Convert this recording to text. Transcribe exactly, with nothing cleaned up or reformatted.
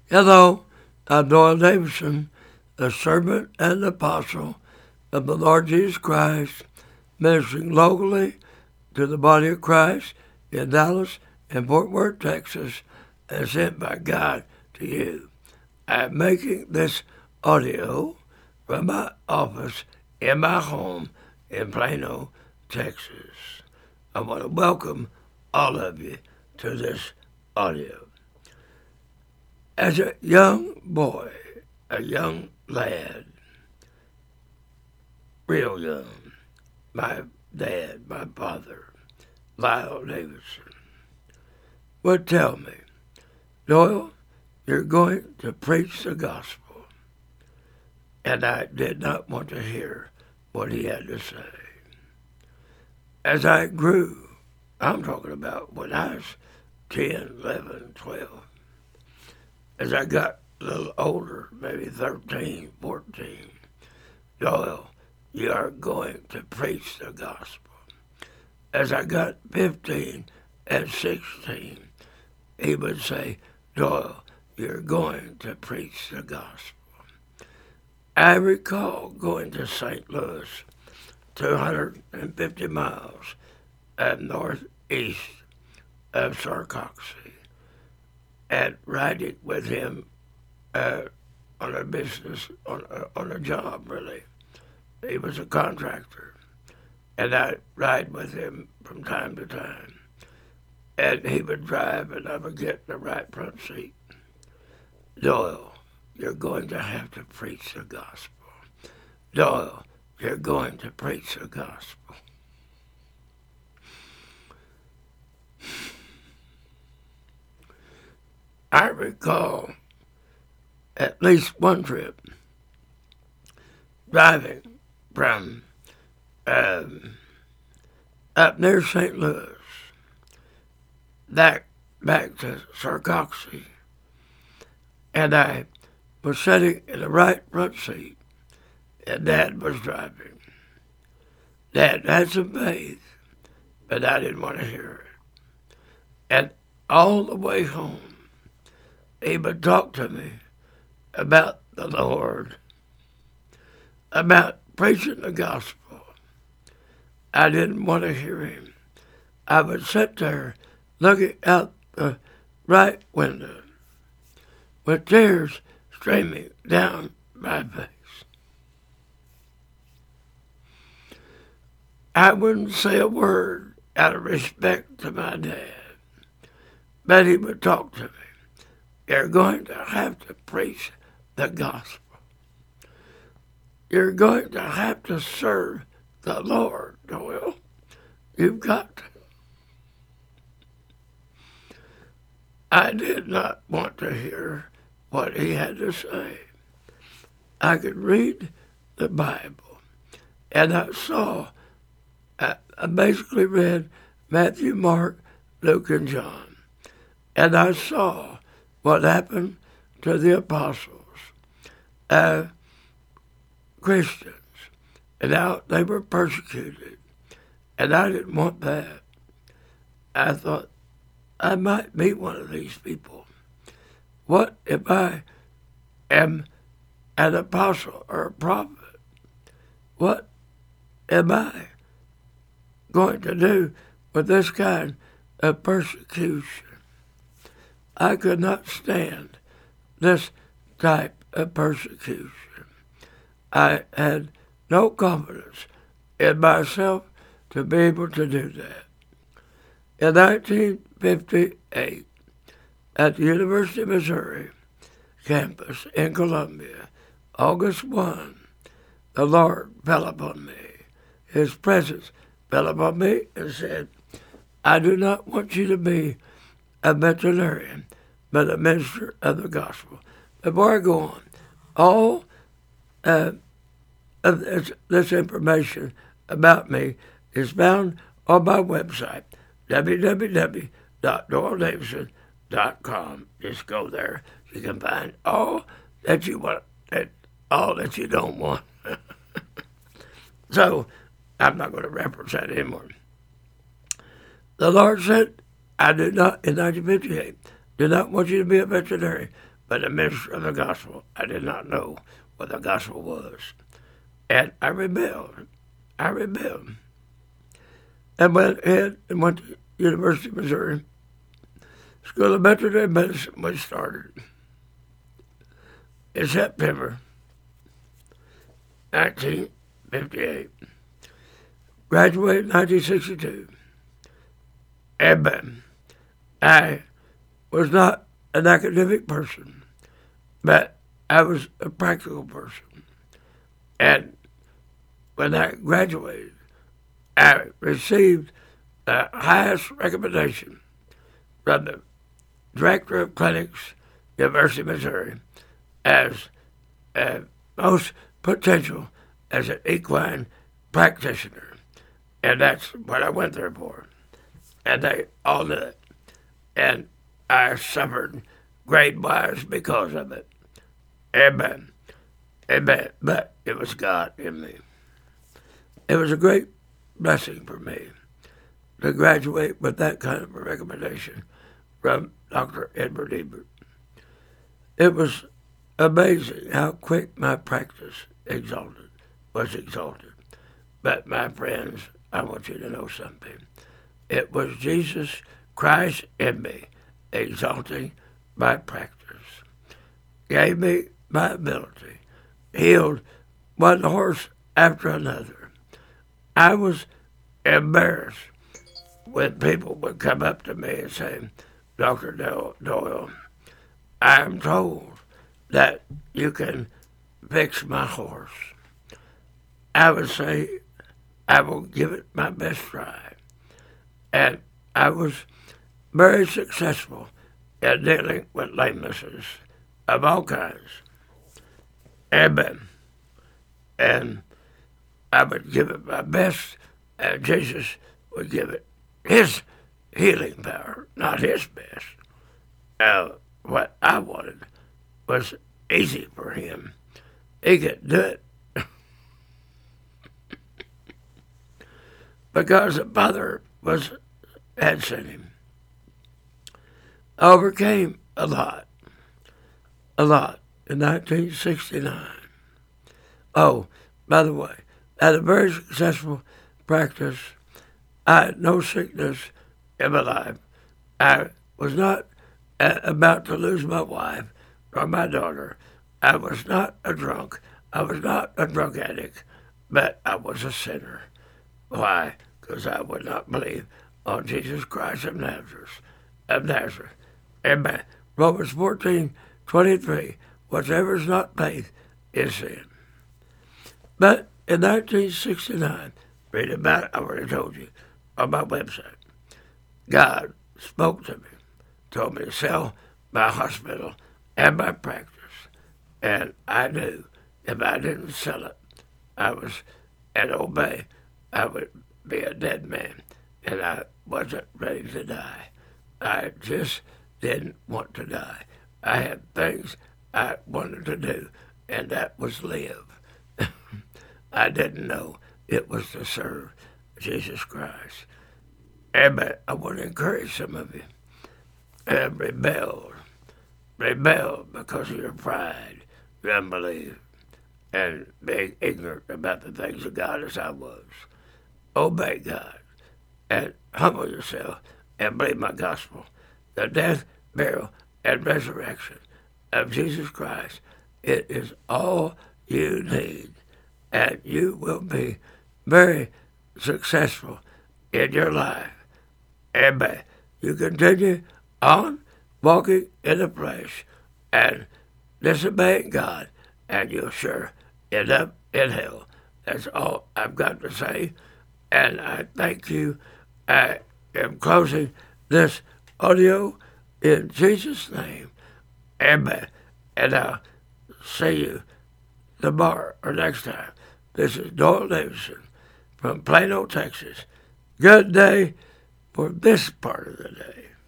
Hello, I'm Doyle Davidson, a servant and apostle of the Lord Jesus Christ, ministering locally to the body of Christ in Dallas and Fort Worth, Texas, and sent by God to you. I'm making this audio from my office in my home in Plano, Texas. I want to welcome all of you to this audio. As a young boy, a young lad, real young, my dad, my father, Lyle Davidson, would tell me, Doyle, you're going to preach the gospel. And I did not want to hear what he had to say. As I grew, I'm talking about when I was ten, eleven, twelve, as I got a little older, maybe thirteen, fourteen, Doyle, you are going to preach the gospel. As I got fifteen and sixteen, he would say, Doyle, you're going to preach the gospel. I recall going to Saint Louis, two hundred fifty miles at northeast of Sarcoxy, and riding with him uh, on a business, on a, on a job, really. He was a contractor, and I'd ride with him from time to time. And he would drive, and I would get in the right front seat. Doyle, you're going to have to preach the gospel. Doyle, you're going to preach the gospel. I recall at least one trip driving from um, up near Saint Louis back, back to Sarcoxy, and I was sitting in the right front seat, and Dad was driving. Dad had some faith, but I didn't want to hear it. And all the way home, he would talk to me about the Lord, about preaching the gospel. I didn't want to hear him. I would sit there looking out the right window with tears streaming down my face. I wouldn't say a word out of respect to my dad, but he would talk to me. You're going to have to preach the gospel. You're going to have to serve the Lord, Doyle. You've got to. I did not want to hear what he had to say. I could read the Bible, and I saw, I basically read Matthew, Mark, Luke, and John, and I saw what happened to the apostles, uh, Christians, and how they were persecuted, and I didn't want that. I thought, I might be one of these people. What if I am an apostle or a prophet? What am I going to do with this kind of persecution? I could not stand this type of persecution. I had no confidence in myself to be able to do that. In nineteen fifty-eight, at the University of Missouri campus in Columbia, August first, the Lord fell upon me. His presence fell upon me and said, I do not want you to be a veterinarian, but a minister of the gospel. Before I go on, all uh, of this, this information about me is found on my website, w w w dot doyle davidson dot com. Just go there. You can find all that you want, and all that you don't want. So, I'm not going to reference that anymore. The Lord said, I did not, in nineteen fifty-eight, do not want you to be a veterinarian, but the ministry of the gospel. I did not know what the gospel was. And I rebelled. I rebelled. And went ahead and went to University of Missouri. School of Veterinary Medicine was started in September nineteen fifty-eight. Graduated in nineteen sixty-two. And then I was not an academic person, but I was a practical person. And when I graduated, I received the highest recommendation from the Director of Clinics, University of Missouri, as uh, most potential as an equine practitioner. And that's what I went there for. And they all knew it. And I suffered grade-wise because of it. Amen. Amen. But it was God in me. It was a great blessing for me to graduate with that kind of a recommendation from Doctor Edward Ebert. It was amazing how quick my practice exalted, was exalted. But my friends, I want you to know something. It was Jesus Christ in me exalting my practice, gave me my ability, healed one horse after another. I was embarrassed when people would come up to me and say, Doctor Doyle, I am told that you can fix my horse. I would say, I will give it my best try. And I was very successful in dealing with lamenesses of all kinds. Amen. And I would give it my best, and Jesus would give it his healing power, not his best. Uh, what I wanted was easy for him. He could do it. Because the Father was had sent him. I overcame a lot. A lot in nineteen sixty-nine. Oh, by the way, I had a very successful practice. I had no sickness in my life. I was not uh, about to lose my wife or my daughter. I was not a drunk. I was not a drug addict, but I was a sinner. Why? Because I would not believe on Jesus Christ of Nazareth. Of Nazareth. Amen. Romans fourteen twenty-three. Whatever is not faith is sin. But in nineteen sixty-nine, read about it, I already told you, on my website, God spoke to me, told me to sell my hospital and my practice. And I knew if I didn't sell it, I was, and obey, I would be a dead man. And I wasn't ready to die. I just didn't want to die. I had things I wanted to do, and that was live. I didn't know it was to serve Jesus Christ. And but I want to encourage some of you. And rebelled. Rebelled because of your pride, your unbelief, and being ignorant about the things of God as I was. Obey God and humble yourself and believe my gospel. The death, burial, and resurrection of Jesus Christ, it is all you need. And you will be very successful in your life. Amen. You continue on walking in the flesh and disobeying God, and you'll sure end up in hell. That's all I've got to say. And I thank you. I am closing this audio in Jesus' name. Amen. And I'll see you tomorrow or next time. This is Doyle Davidson from Plano, Texas. Good day for this part of the day.